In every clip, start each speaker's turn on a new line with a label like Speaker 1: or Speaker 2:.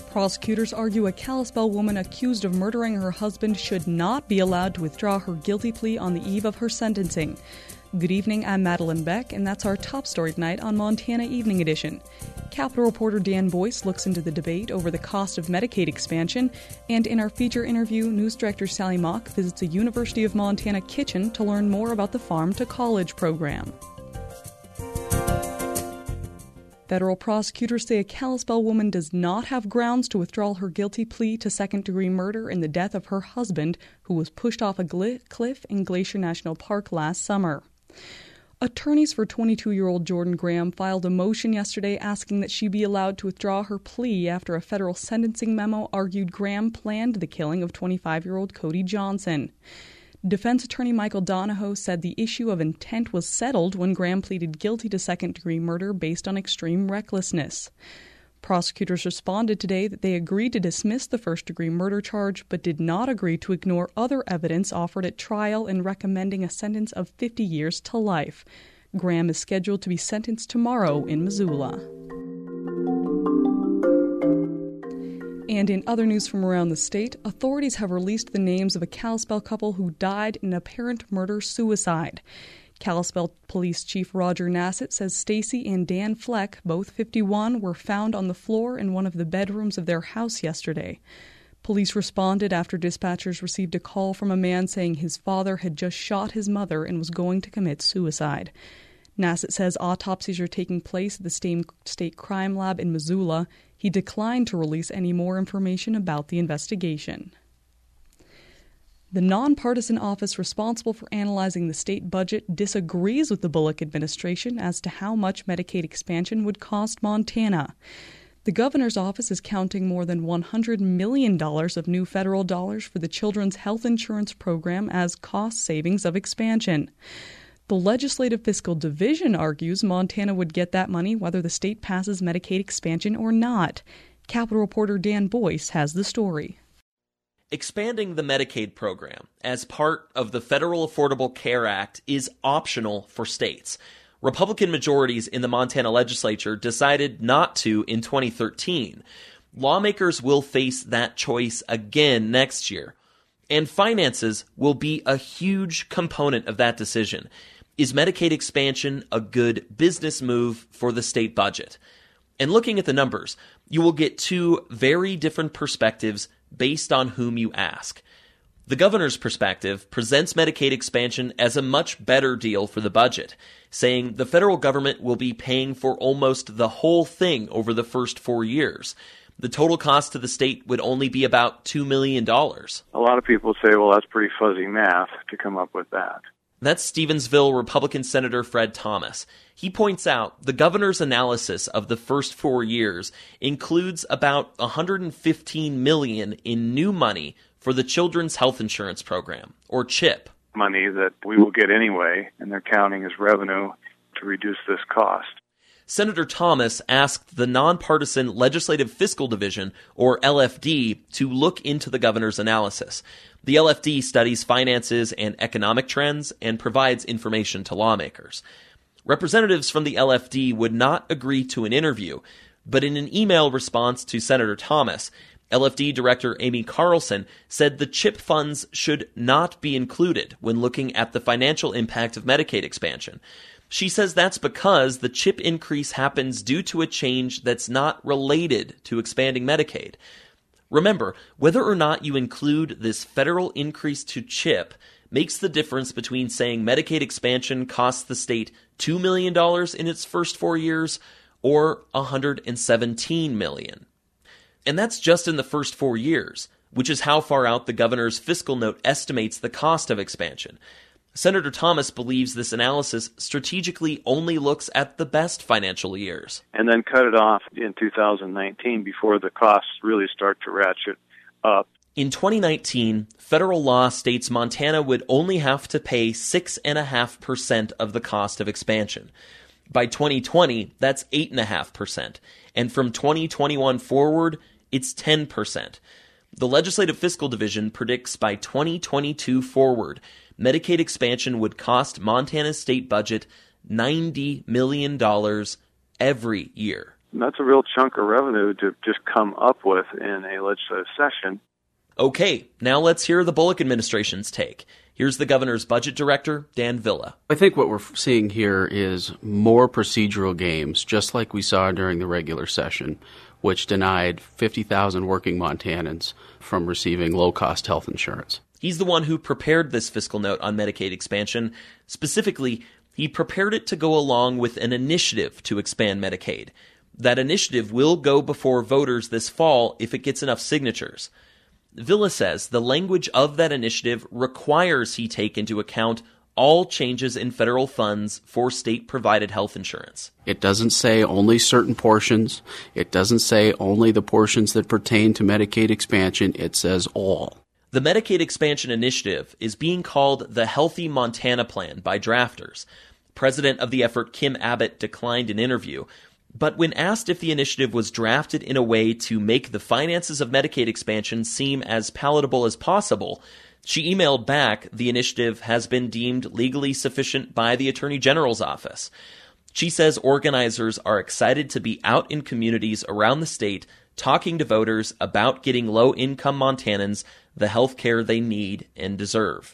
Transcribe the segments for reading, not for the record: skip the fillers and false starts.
Speaker 1: Prosecutors argue a Kalispell woman accused of murdering her husband should not be allowed to withdraw her guilty plea on the eve of her sentencing. Good evening, I'm Madeline Beck, and that's our top story tonight on Montana Evening Edition. Capitol reporter Dan Boyce looks into the debate over the cost of Medicaid expansion, and in our feature interview, news director Sally Mock visits a University of Montana kitchen to learn more about the Farm to College program. Federal prosecutors say a Kalispell woman does not have grounds to withdraw her guilty plea to second-degree murder in the death of her husband, who was pushed off a cliff in Glacier National Park last summer. Attorneys for 22-year-old Jordan Graham filed a motion yesterday asking that she be allowed to withdraw her plea after a federal sentencing memo argued Graham planned the killing of 25-year-old Cody Johnson. Defense attorney Michael Donahoe said the issue of intent was settled when Graham pleaded guilty to second-degree murder based on extreme recklessness. Prosecutors responded today that they agreed to dismiss the first-degree murder charge but did not agree to ignore other evidence offered at trial in recommending a sentence of 50 years to life. Graham is scheduled to be sentenced tomorrow in Missoula. And in other news from around the state, authorities have released the names of a Kalispell couple who died in an apparent murder-suicide. Kalispell Police Chief Roger Nassett says Stacy and Dan Fleck, both 51, were found on the floor in one of the bedrooms of their house yesterday. Police responded after dispatchers received a call from a man saying his father had just shot his mother and was going to commit suicide. Nassett says autopsies are taking place at the state crime lab in Missoula. He declined to release any more information about the investigation. The nonpartisan office responsible for analyzing the state budget disagrees with the Bullock administration as to how much Medicaid expansion would cost Montana. The governor's office is counting more than $100 million of new federal dollars for the Children's Health Insurance Program as cost savings of expansion. The Legislative Fiscal Division argues Montana would get that money whether the state passes Medicaid expansion or not. Capitol reporter Dan Boyce has the story.
Speaker 2: Expanding the Medicaid program as part of the Federal Affordable Care Act is optional for states. Republican majorities in the Montana legislature decided not to in 2013. Lawmakers will face that choice again next year. And finances will be a huge component of that decision. Is Medicaid expansion a good business move for the state budget? And looking at the numbers, you will get two very different perspectives based on whom you ask. The governor's perspective presents Medicaid expansion as a much better deal for the budget, saying the federal government will be paying for almost the whole thing over the first 4 years. The total cost to the state would only be about $2 million.
Speaker 3: A lot of people say, well, that's pretty fuzzy math to come up with that.
Speaker 2: That's Stevensville Republican Senator Fred Thomas. He points out the governor's analysis of the first 4 years includes about $115 million in new money for the Children's Health Insurance Program, or CHIP.
Speaker 3: Money that we will get anyway, and they're counting as revenue to reduce this cost.
Speaker 2: Senator Thomas asked the nonpartisan Legislative Fiscal Division, or LFD, to look into the governor's analysis. The LFD studies finances and economic trends and provides information to lawmakers. Representatives from the LFD would not agree to an interview, but in an email response to Senator Thomas, LFD Director Amy Carlson said the CHIP funds should not be included when looking at the financial impact of Medicaid expansion. She says that's because the CHIP increase happens due to a change that's not related to expanding Medicaid. Remember, whether or not you include this federal increase to CHIP makes the difference between saying Medicaid expansion costs the state $2 million in its first 4 years or $117 million. And that's just in the first 4 years, which is how far out the governor's fiscal note estimates the cost of expansion. Senator Thomas believes this analysis strategically only looks at the best financial years.
Speaker 3: And then cut it off in 2019 before the costs really start to ratchet up.
Speaker 2: In 2019, federal law states Montana would only have to pay 6.5% of the cost of expansion. By 2020, that's 8.5%. And from 2021 forward, it's 10%. The Legislative Fiscal Division predicts by 2022 forward, Medicaid expansion would cost Montana's state budget $90 million every year.
Speaker 3: That's a real chunk of revenue to just come up with in a legislative session.
Speaker 2: Okay, now let's hear the Bullock administration's take. Here's the governor's budget director, Dan Villa.
Speaker 4: I think what we're seeing here is more procedural games, just like we saw during the regular session, which denied 50,000 working Montanans from receiving low-cost health insurance.
Speaker 2: He's the one who prepared this fiscal note on Medicaid expansion. Specifically, he prepared it to go along with an initiative to expand Medicaid. That initiative will go before voters this fall if it gets enough signatures. Villa says the language of that initiative requires he take into account all changes in federal funds for state-provided health insurance.
Speaker 4: It doesn't say only certain portions. It doesn't say only the portions that pertain to Medicaid expansion. It says all.
Speaker 2: The Medicaid expansion initiative is being called the Healthy Montana Plan by drafters. President of the effort, Kim Abbott, declined an interview. But when asked if the initiative was drafted in a way to make the finances of Medicaid expansion seem as palatable as possible, she emailed back the initiative has been deemed legally sufficient by the Attorney General's office. She says organizers are excited to be out in communities around the state talking to voters about getting low-income Montanans the health care they need and deserve.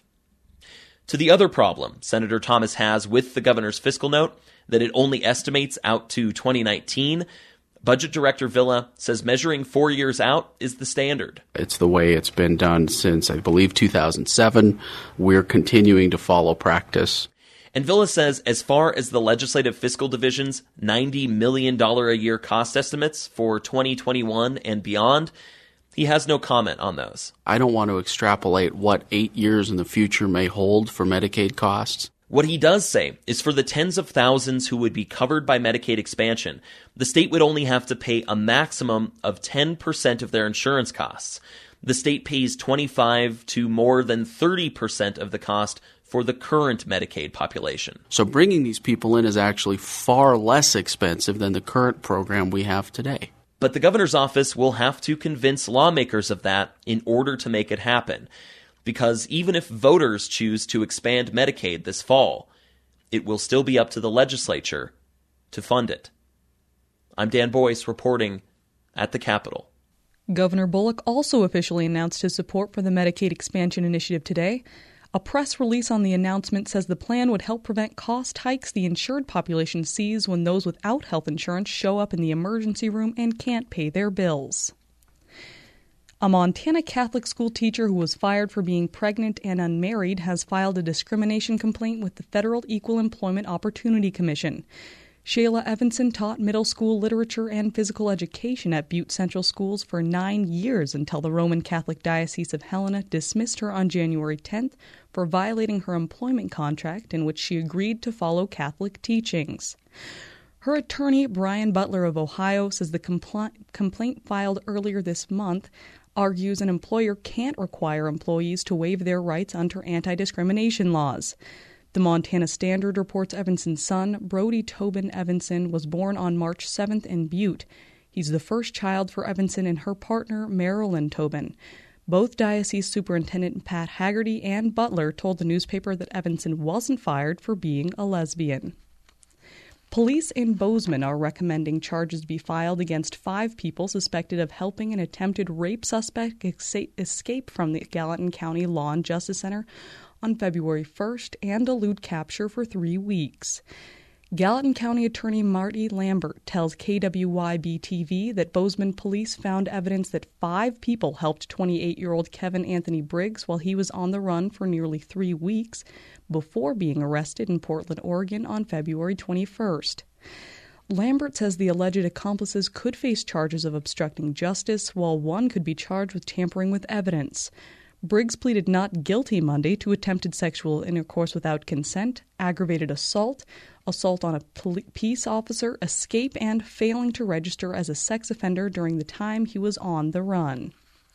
Speaker 2: To the other problem Senator Thomas has with the governor's fiscal note, that it only estimates out to 2019, Budget Director Villa says measuring 4 years out is the standard.
Speaker 4: It's the way it's been done since, I believe, 2007. We're continuing to follow practice.
Speaker 2: And Villa says as far as the Legislative Fiscal Division's $90 million a year cost estimates for 2021 and beyond, he has no comment on those.
Speaker 4: I don't want to extrapolate what 8 years in the future may hold for Medicaid costs.
Speaker 2: What he does say is for the tens of thousands who would be covered by Medicaid expansion, the state would only have to pay a maximum of 10% of their insurance costs. The state pays 25 to more than 30% of the cost for the current Medicaid population.
Speaker 4: So bringing these people in is actually far less expensive than the current program we have today.
Speaker 2: But the governor's office will have to convince lawmakers of that in order to make it happen. Because even if voters choose to expand Medicaid this fall, it will still be up to the legislature to fund it. I'm Dan Boyce reporting at the Capitol.
Speaker 1: Governor Bullock also officially announced his support for the Medicaid expansion initiative today. A press release on the announcement says the plan would help prevent cost hikes the insured population sees when those without health insurance show up in the emergency room and can't pay their bills. A Montana Catholic school teacher who was fired for being pregnant and unmarried has filed a discrimination complaint with the Federal Equal Employment Opportunity Commission. Shayla Evanson taught middle school literature and physical education at Butte Central Schools for 9 years until the Roman Catholic Diocese of Helena dismissed her on January 10th for violating her employment contract in which she agreed to follow Catholic teachings. Her attorney, Brian Butler of Ohio, says the complaint filed earlier this month argues an employer can't require employees to waive their rights under anti-discrimination laws. The Montana Standard reports Evanson's son, Brody Tobin Evanson, was born on March 7th in Butte. He's the first child for Evanson and her partner, Marilyn Tobin. Both Diocese Superintendent Pat Haggerty and Butler told the newspaper that Evanson wasn't fired for being a lesbian. Police in Bozeman are recommending charges be filed against 5 people suspected of helping an attempted rape suspect escape from the Gallatin County Law and Justice Center on February 1st and elude capture for 3 weeks. Gallatin County Attorney Marty Lambert tells KWYB-TV that Bozeman police found evidence that 5 people helped 28-year-old Kevin Anthony Briggs while he was on the run for nearly 3 weeks before being arrested in Portland, Oregon on February 21st. Lambert says the alleged accomplices could face charges of obstructing justice, while one could be charged with tampering with evidence. Briggs pleaded not guilty Monday to attempted sexual intercourse without consent, aggravated assault, assault on a peace officer, escape, and failing to register as a sex offender during the time he was on the run.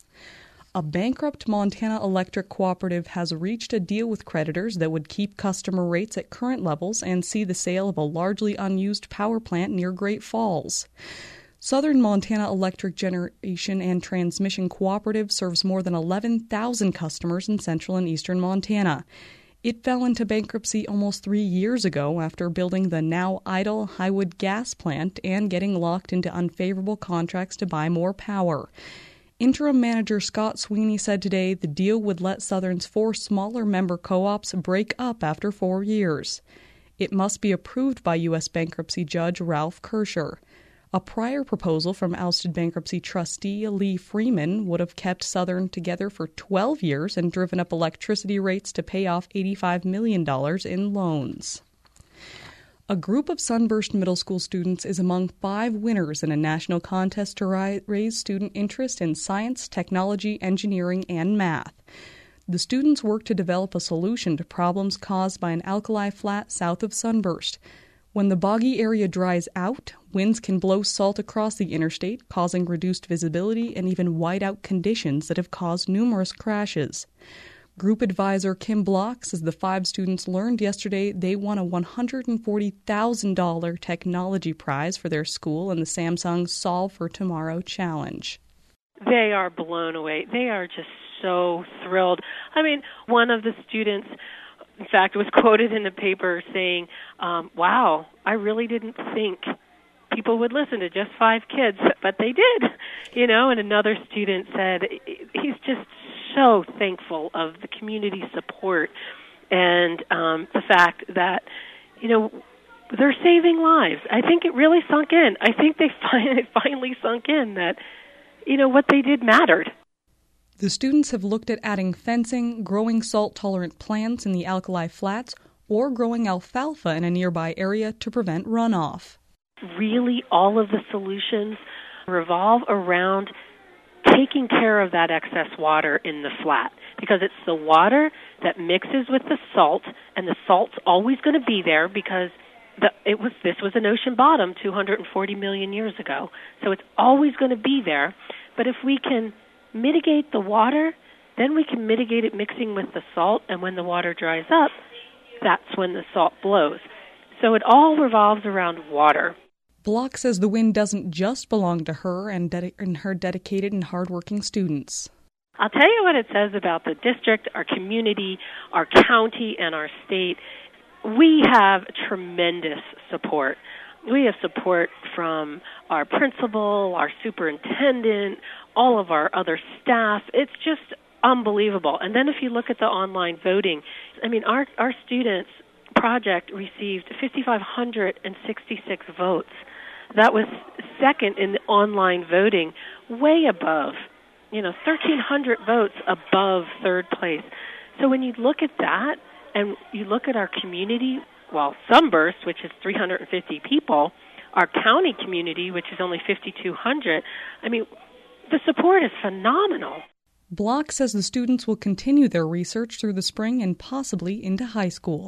Speaker 1: A bankrupt Montana Electric cooperative has reached a deal with creditors that would keep customer rates at current levels and see the sale of a largely unused power plant near Great Falls. Southern Montana Electric Generation and Transmission Cooperative serves more than 11,000 customers in central and eastern Montana. It fell into bankruptcy almost 3 years ago after building the now idle Highwood gas plant and getting locked into unfavorable contracts to buy more power. Interim manager Scott Sweeney said today the deal would let Southern's 4 smaller member co-ops break up after 4 years. It must be approved by U.S. bankruptcy judge Ralph Kirscher. A prior proposal from ousted bankruptcy trustee Lee Freeman would have kept Southern together for 12 years and driven up electricity rates to pay off $85 million in loans. A group of Sunburst Middle School students is among 5 winners in a national contest to raise student interest in science, technology, engineering, and math. The students work to develop a solution to problems caused by an alkali flat south of Sunburst. When the boggy area dries out, winds can blow salt across the interstate, causing reduced visibility and even whiteout conditions that have caused numerous crashes. Group advisor Kim Block says the 5 students learned yesterday they won a $140,000 technology prize for their school in the Samsung Solve for Tomorrow Challenge.
Speaker 5: They are blown away. They are just so thrilled. I mean, one of the students, in fact, was quoted in the paper saying, wow, I really didn't think people would listen to just 5 kids, but they did, and another student said he's just so thankful of the community support and the fact that, they're saving lives. I think it really sunk in. I think it finally sunk in that, what they did mattered.
Speaker 1: The students have looked at adding fencing, growing salt-tolerant plants in the alkali flats, or growing alfalfa in a nearby area to prevent runoff.
Speaker 5: Really, all of the solutions revolve around taking care of that excess water in the flat, because it's the water that mixes with the salt, and the salt's always going to be there because this was an ocean bottom 240 million years ago, so it's always going to be there. But if we can mitigate the water, then we can mitigate it mixing with the salt, and when the water dries up, that's when the salt blows. So it all revolves around water.
Speaker 1: Block says the win doesn't just belong to her and her dedicated and hardworking students.
Speaker 5: I'll tell you what it says about the district, our community, our county, and our state. We have tremendous support. We have support from our principal, our superintendent, all of our other staff. It's just unbelievable. And then if you look at the online voting, our students' project received 5,566 votes. That was second in the online voting, way above, 1,300 votes above third place. So when you look at that and you look at our community, Sunburst, which is 350 people, our county community, which is only 5,200, the support is phenomenal.
Speaker 1: Block says the students will continue their research through the spring and possibly into high school.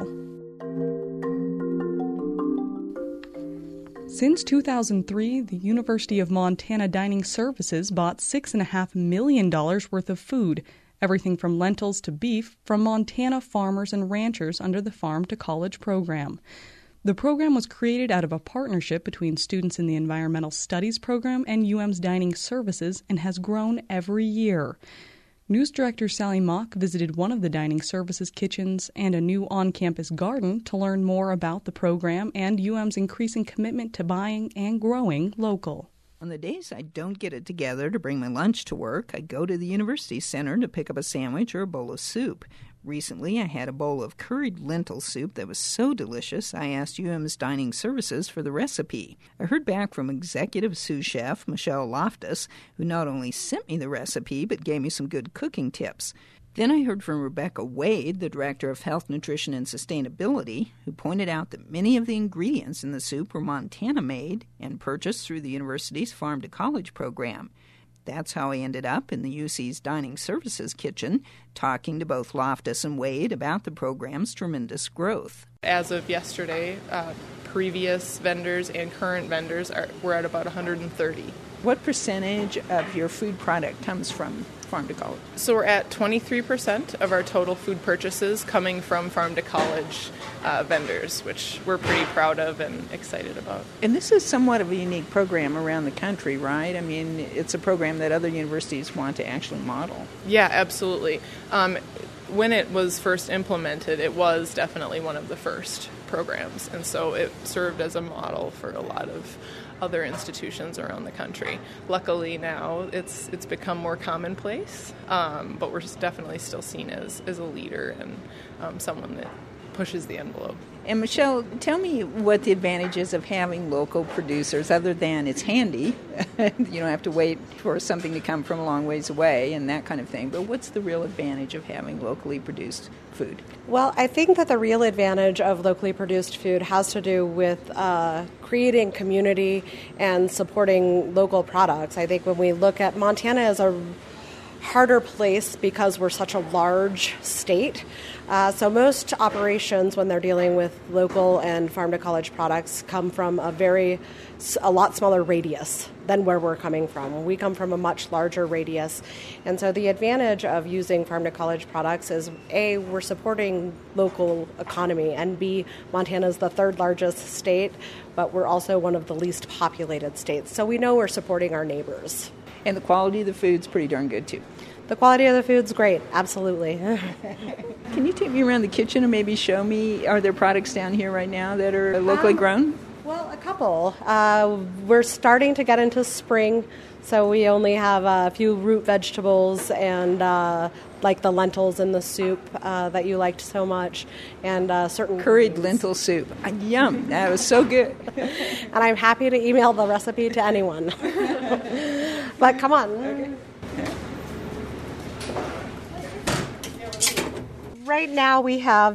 Speaker 1: Since 2003, the University of Montana Dining Services bought $6.5 million worth of food, everything from lentils to beef, from Montana farmers and ranchers under the Farm to College program. The program was created out of a partnership between students in the Environmental Studies program and UM's Dining Services and has grown every year. News director Sally Mock visited one of the Dining Services kitchens and a new on-campus garden to learn more about the program and UM's increasing commitment to buying and growing local.
Speaker 6: On the days I don't get it together to bring my lunch to work, I go to the University Center to pick up a sandwich or a bowl of soup. Recently, I had a bowl of curried lentil soup that was so delicious, I asked UM's Dining Services for the recipe. I heard back from executive sous chef Michelle Loftus, who not only sent me the recipe, but gave me some good cooking tips. Then I heard from Rebecca Wade, the Director of Health, Nutrition, and Sustainability, who pointed out that many of the ingredients in the soup were Montana-made and purchased through the university's Farm to College program. That's how I ended up in the UC's Dining Services kitchen, talking to both Loftus and Wade about the program's tremendous growth.
Speaker 7: As of yesterday, previous vendors and current vendors we're at about 130.
Speaker 6: What percentage of your food product comes from Farm to College?
Speaker 7: So we're at 23% of our total food purchases coming from Farm to College vendors, which we're pretty proud of and excited about.
Speaker 6: And this is somewhat of a unique program around the country, right? It's a program that other universities want to actually model.
Speaker 7: Yeah, absolutely. when it was first implemented, it was definitely one of the first programs, and so it served as a model for a lot of other institutions around the country. Luckily now it's become more commonplace, but we're definitely still seen as a leader and someone that pushes the envelope.
Speaker 6: And Michelle, tell me what the advantage is of having local producers, other than it's handy. You don't have to wait for something to come from a long ways away and that kind of thing. But what's the real advantage of having locally produced food?
Speaker 8: Well, I think that the real advantage of locally produced food has to do with creating community and supporting local products. I think when we look at Montana as a harder place because we're such a large state. So most operations, when they're dealing with local and farm-to-college products, come from a lot smaller radius than where we're coming from. We come from a much larger radius. And so the advantage of using farm-to-college products is, A, we're supporting local economy, and B, Montana's the third largest state, but we're also one of the least populated states. So we know we're supporting our neighbors.
Speaker 6: And the quality of the food's pretty darn good, too.
Speaker 8: The quality of the food's great, absolutely.
Speaker 6: Can you take me around the kitchen and maybe show me, are there products down here right now that are locally grown?
Speaker 8: Well, a couple. We're starting to get into spring, so we only have a few root vegetables and like the lentils in the soup that you liked so much, and certain
Speaker 6: curried lentil soup. Yum! That was so good.
Speaker 8: And I'm happy to email the recipe to anyone. But come on. Okay. Right now we have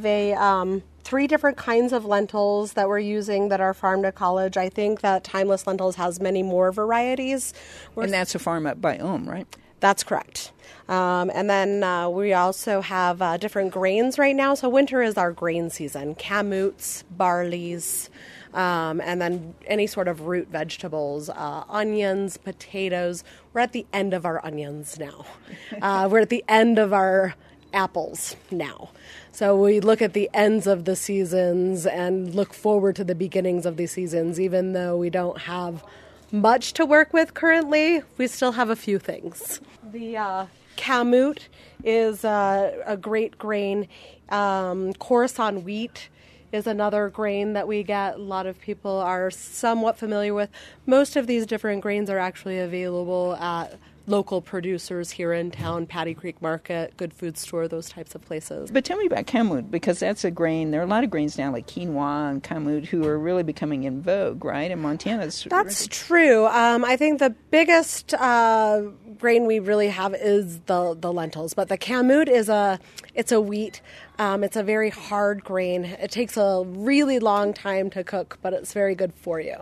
Speaker 8: 3 different kinds of lentils that we're using that are farm to college. I think that Timeless Lentils has many more varieties.
Speaker 6: And that's a farm up by Ohm, right?
Speaker 8: That's correct. And then we also have different grains right now. So winter is our grain season. Kamutes, barleys, and then any sort of root vegetables, onions, potatoes. We're at the end of our onions now. We're at the end of our apples now. So we look at the ends of the seasons and look forward to the beginnings of the seasons. Even though we don't have much to work with currently, we still have a few things. The kamut is a great grain. Coruscant wheat is another grain that we get. A lot of people are somewhat familiar with. Most of these different grains are actually available at local producers here in town, Patty Creek Market, Good Food Store, those types of places.
Speaker 6: But tell me about kamut, because that's a grain. There are a lot of grains now like quinoa and kamut who are really becoming in vogue, right? In Montana.
Speaker 8: That's true. I think the biggest grain we really have is the lentils, but the kamut is it's a wheat. It's a very hard grain. It takes a really long time to cook, but it's very good for you.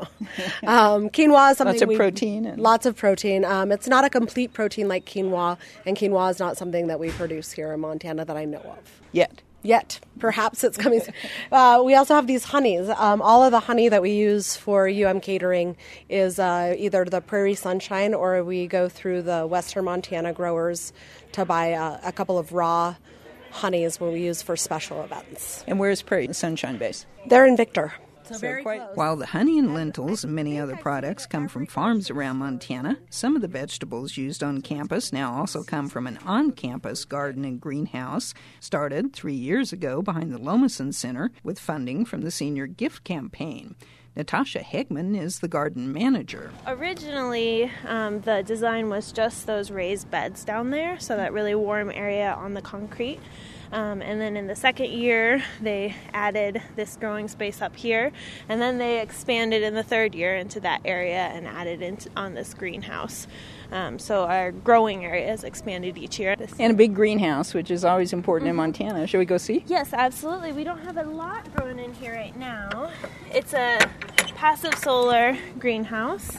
Speaker 8: Quinoa is something
Speaker 6: lots of protein.
Speaker 8: Lots of protein. It's not a complete protein like quinoa, and quinoa is not something that we produce here in Montana that I know of. Yet. Perhaps it's coming soon. We also have these honeys. All of the honey that we use for UM catering is either the Prairie Sunshine, or we go through the Western Montana growers to buy a couple of raw honeys when we use for special events.
Speaker 6: And where's Prairie Sunshine based?
Speaker 8: They're in Victor.
Speaker 6: So very close. While the honey and lentils and many other products come from farms around Montana, some of the vegetables used on campus now also come from an on-campus garden and greenhouse started 3 years ago behind the Lomason Center with funding from the Senior Gift Campaign. Natasha Hegman is the garden manager.
Speaker 9: Originally, the design was just those raised beds down there, so that really warm area on the concrete. And then in the second year, they added this growing space up here, and then they expanded in the third year into that area and added on this greenhouse. So our growing area has expanded each year.
Speaker 6: And a big greenhouse, which is always important in Montana. Shall we go see?
Speaker 9: Yes, absolutely. We don't have a lot growing in here right now. It's a passive solar greenhouse.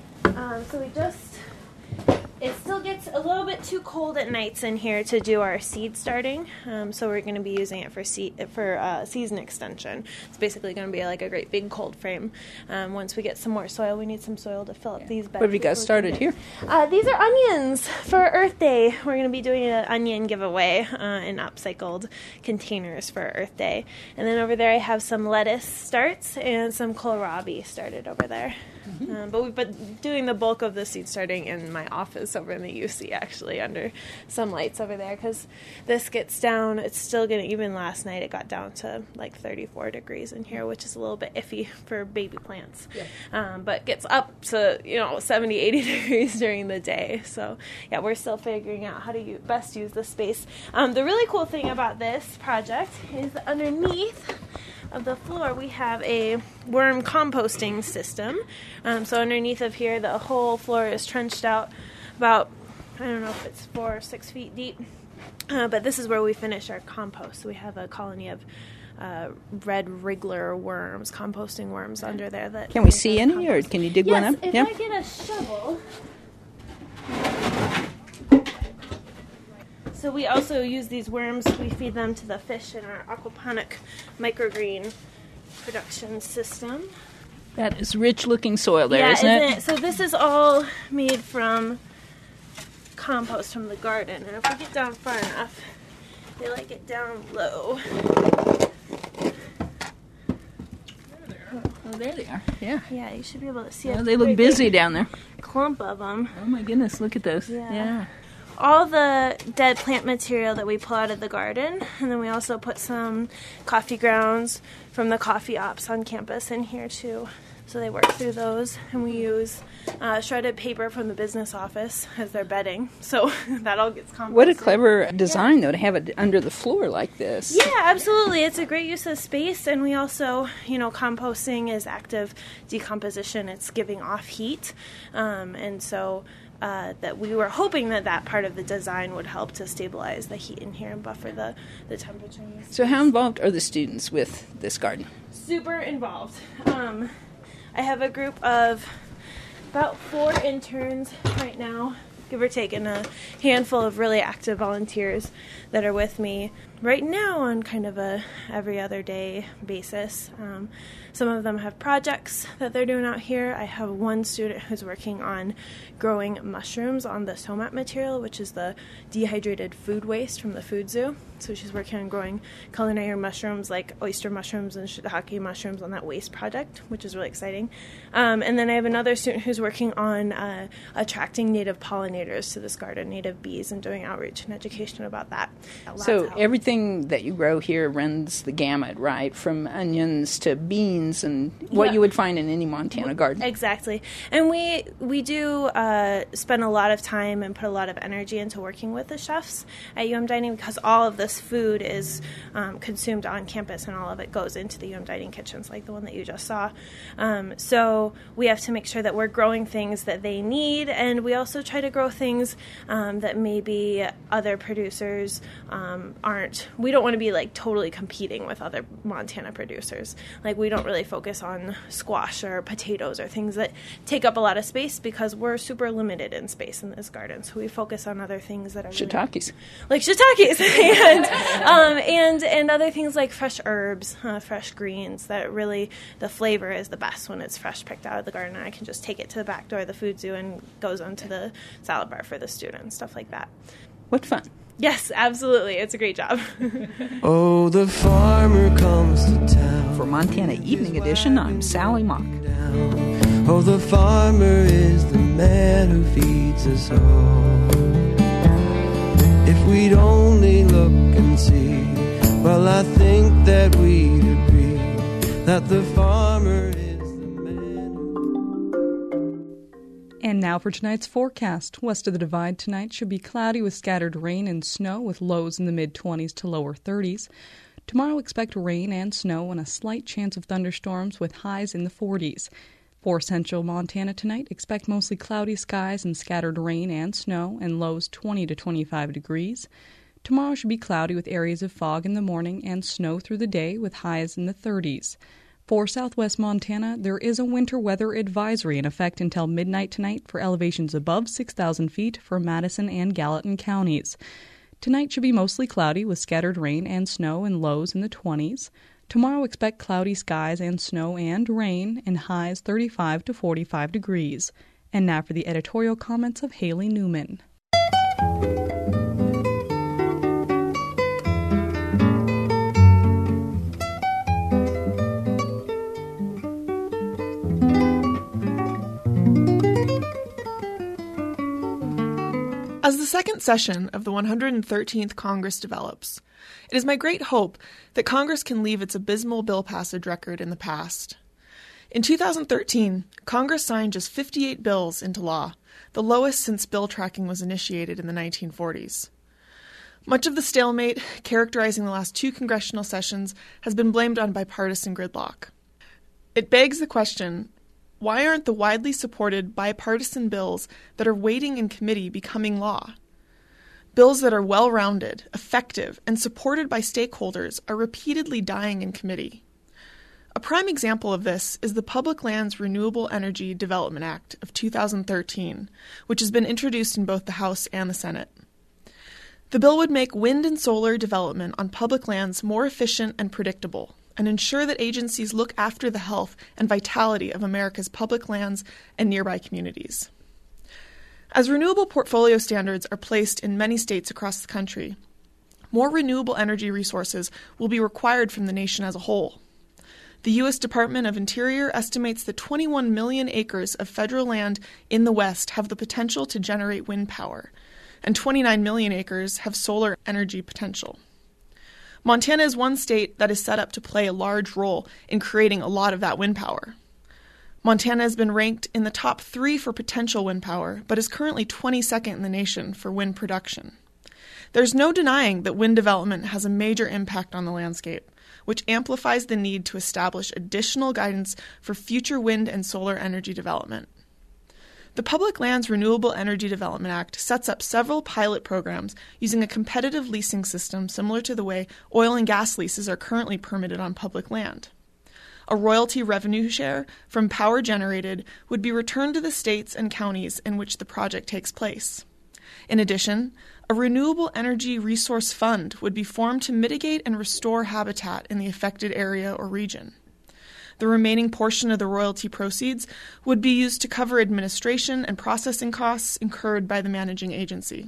Speaker 9: It still gets a little bit too cold at nights in here to do our seed starting, so we're going to be using it for season extension. It's basically going to be like a great big cold frame. Once we get some more soil, we need some soil to fill up these beds.
Speaker 6: What have you got started here?
Speaker 9: These are onions for Earth Day. We're going to be doing an onion giveaway in upcycled containers for Earth Day. And then over there I have some lettuce starts and some kohlrabi started over there. But we've been doing the bulk of the seed starting in my office over in the UC, actually, under some lights over there, because this gets down, it's still going to, even last night it got down to like 34 degrees in here, which is a little bit iffy for baby plants. Yeah. But gets up to, 70, 80 degrees during the day. So, yeah, we're still figuring out how to best use the space. The really cool thing about this project is that underneath of the floor we have a worm composting system. So underneath of here the whole floor is trenched out about, I don't know if it's 4 or 6 feet deep, but this is where we finish our compost. So we have a colony of red wriggler worms, composting worms under there. That
Speaker 6: can we see any, or can you dig one up?
Speaker 9: If I get a shovel. So we also use these worms, we feed them to the fish in our aquaponic microgreen production system.
Speaker 6: That is rich-looking soil there,
Speaker 9: isn't
Speaker 6: it?
Speaker 9: it? So this is all made from compost from the garden. And if we get down far enough, they like it down low.
Speaker 6: Oh, there they are. Yeah.
Speaker 9: Yeah, you should be able to see
Speaker 6: it. They look busy down there.
Speaker 9: Clump of them.
Speaker 6: Oh my goodness, look at those. Yeah.
Speaker 9: All the dead plant material that we pull out of the garden, and then we also put some coffee grounds from the coffee ops on campus in here too. So they work through those, and we use shredded paper from the business office as their bedding. So that all gets composted.
Speaker 6: What a clever design, though, to have it under the floor like this.
Speaker 9: Yeah, absolutely. It's a great use of space, and we also, composting is active decomposition. It's giving off heat, and so that we were hoping that part of the design would help to stabilize the heat in here and buffer the temperature.
Speaker 6: So how involved are the students with this garden?
Speaker 9: Super involved. I have a group of about 4 interns right now, give or take, and a handful of really active volunteers that are with me right now on kind of a every other day basis. Some of them have projects that they're doing out here. I have one student who's working on growing mushrooms on the SOMAT material, which is the dehydrated food waste from the food zoo. So she's working on growing culinary mushrooms like oyster mushrooms and shiitake mushrooms on that waste project, which is really exciting. And then I have another student who's working on attracting native pollinators to this garden, native bees, and doing outreach and education about that.
Speaker 6: So everything that you grow here runs the gamut, right? From onions to beans and what you would find in any Montana garden.
Speaker 9: Exactly. And we do spend a lot of time and put a lot of energy into working with the chefs at UM Dining, because all of this food is consumed on campus and all of it goes into the UM Dining kitchens, like the one that you just saw. So we have to make sure that we're growing things that they need, and we also try to grow things that maybe other producers aren't. We don't want to be like totally competing with other Montana producers. Like, we don't really focus on squash or potatoes or things that take up a lot of space, because we're super limited in space in this garden. So we focus on other things that are
Speaker 6: shiitakes,
Speaker 9: like shiitakes, and other things like fresh herbs, fresh greens. That really, the flavor is the best when it's fresh picked out of the garden. And I can just take it to the back door of the food zoo and goes onto the salad bar for the students, stuff like that.
Speaker 6: What fun!
Speaker 9: Yes, absolutely. It's a great job.
Speaker 10: Oh, the farmer comes to town.
Speaker 6: For Montana Evening Edition, I'm Sally Mock.
Speaker 10: Oh, the farmer is the man who feeds us all. If we'd only look and see, well, I think that we'd agree that the farmer is the man who...
Speaker 1: And now for tonight's forecast. West of the Divide tonight should be cloudy with scattered rain and snow, with lows in the mid-20s to lower 30s. Tomorrow expect rain and snow and a slight chance of thunderstorms with highs in the 40s. For central Montana tonight, expect mostly cloudy skies and scattered rain and snow, and lows 20 to 25 degrees. Tomorrow should be cloudy with areas of fog in the morning and snow through the day, with highs in the 30s. For southwest Montana, there is a winter weather advisory in effect until midnight tonight for elevations above 6,000 feet for Madison and Gallatin counties. Tonight should be mostly cloudy with scattered rain and snow and lows in the 20s. Tomorrow expect cloudy skies and snow and rain, and highs 35 to 45 degrees. And now for the editorial comments of Haley Newman.
Speaker 11: As the second session of the 113th Congress develops, it is my great hope that Congress can leave its abysmal bill passage record in the past. In 2013, Congress signed just 58 bills into law, the lowest since bill tracking was initiated in the 1940s. Much of the stalemate characterizing the last two congressional sessions has been blamed on bipartisan gridlock. It begs the question, why aren't the widely supported bipartisan bills that are waiting in committee becoming law? Bills that are well-rounded, effective, and supported by stakeholders are repeatedly dying in committee. A prime example of this is the Public Lands Renewable Energy Development Act of 2013, which has been introduced in both the House and the Senate. The bill would make wind and solar development on public lands more efficient and predictable, and ensure that agencies look after the health and vitality of America's public lands and nearby communities. As renewable portfolio standards are placed in many states across the country, more renewable energy resources will be required from the nation as a whole. The U.S. Department of Interior estimates that 21 million acres of federal land in the West have the potential to generate wind power, and 29 million acres have solar energy potential. Montana is one state that is set up to play a large role in creating a lot of that wind power. Montana has been ranked in the top 3 for potential wind power, but is currently 22nd in the nation for wind production. There's no denying that wind development has a major impact on the landscape, which amplifies the need to establish additional guidance for future wind and solar energy development. The Public Lands Renewable Energy Development Act sets up several pilot programs using a competitive leasing system similar to the way oil and gas leases are currently permitted on public land. A royalty revenue share from power generated would be returned to the states and counties in which the project takes place. In addition, a renewable energy resource fund would be formed to mitigate and restore habitat in the affected area or region. The remaining portion of the royalty proceeds would be used to cover administration and processing costs incurred by the managing agency.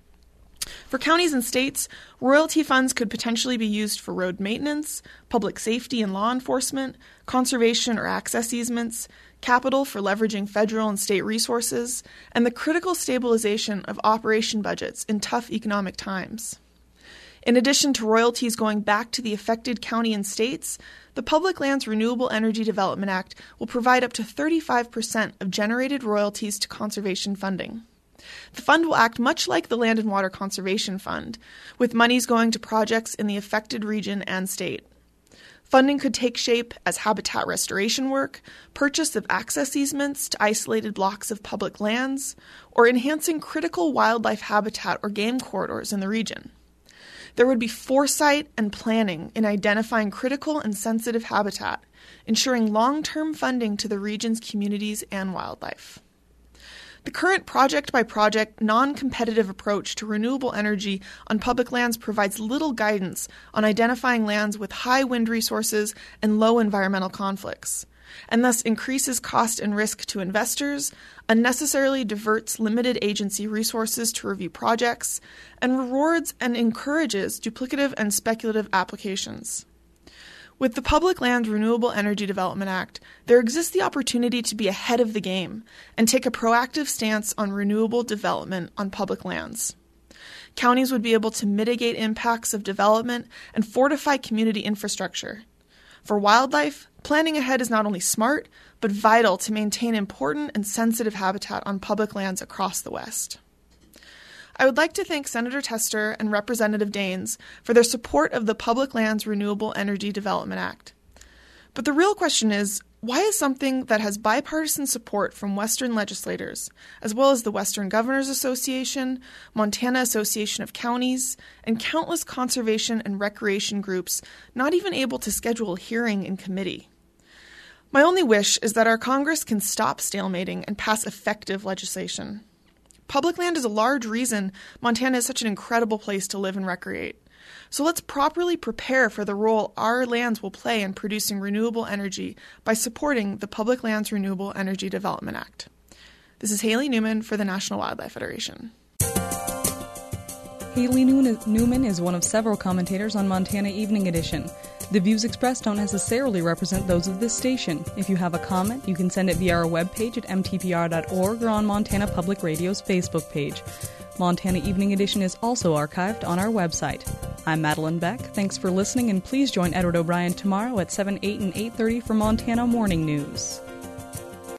Speaker 11: For counties and states, royalty funds could potentially be used for road maintenance, public safety and law enforcement, conservation or access easements, capital for leveraging federal and state resources, and the critical stabilization of operation budgets in tough economic times. In addition to royalties going back to the affected county and states, the Public Lands Renewable Energy Development Act will provide up to 35% of generated royalties to conservation funding. The fund will act much like the Land and Water Conservation Fund, with monies going to projects in the affected region and state. Funding could take shape as habitat restoration work, purchase of access easements to isolated blocks of public lands, or enhancing critical wildlife habitat or game corridors in the region. There would be foresight and planning in identifying critical and sensitive habitat, ensuring long-term funding to the region's communities and wildlife. The current project-by-project, non-competitive approach to renewable energy on public lands provides little guidance on identifying lands with high wind resources and low environmental conflicts, and thus increases cost and risk to investors, unnecessarily diverts limited agency resources to review projects, and rewards and encourages duplicative and speculative applications. With the Public Lands Renewable Energy Development Act, there exists the opportunity to be ahead of the game and take a proactive stance on renewable development on public lands. Counties would be able to mitigate impacts of development and fortify community infrastructure. For wildlife, planning ahead is not only smart, but vital to maintain important and sensitive habitat on public lands across the West. I would like to thank Senator Tester and Representative Daines for their support of the Public Lands Renewable Energy Development Act. But the real question is, why is something that has bipartisan support from Western legislators, as well as the Western Governors Association, Montana Association of Counties, and countless conservation and recreation groups, not even able to schedule a hearing in committee? My only wish is that our Congress can stop stalemating and pass effective legislation. Public land is a large reason Montana is such an incredible place to live and recreate. So let's properly prepare for the role our lands will play in producing renewable energy by supporting the Public Lands Renewable Energy Development Act. This is Haley Newman for the National Wildlife Federation.
Speaker 1: Haley Newman is one of several commentators on Montana Evening Edition. The views expressed don't necessarily represent those of this station. If you have a comment, you can send it via our webpage at mtpr.org or on Montana Public Radio's Facebook page. Montana Evening Edition is also archived on our website. I'm Madeline Beck. Thanks for listening, and please join Edward O'Brien tomorrow at 7, 8, and 8:30 for Montana Morning News.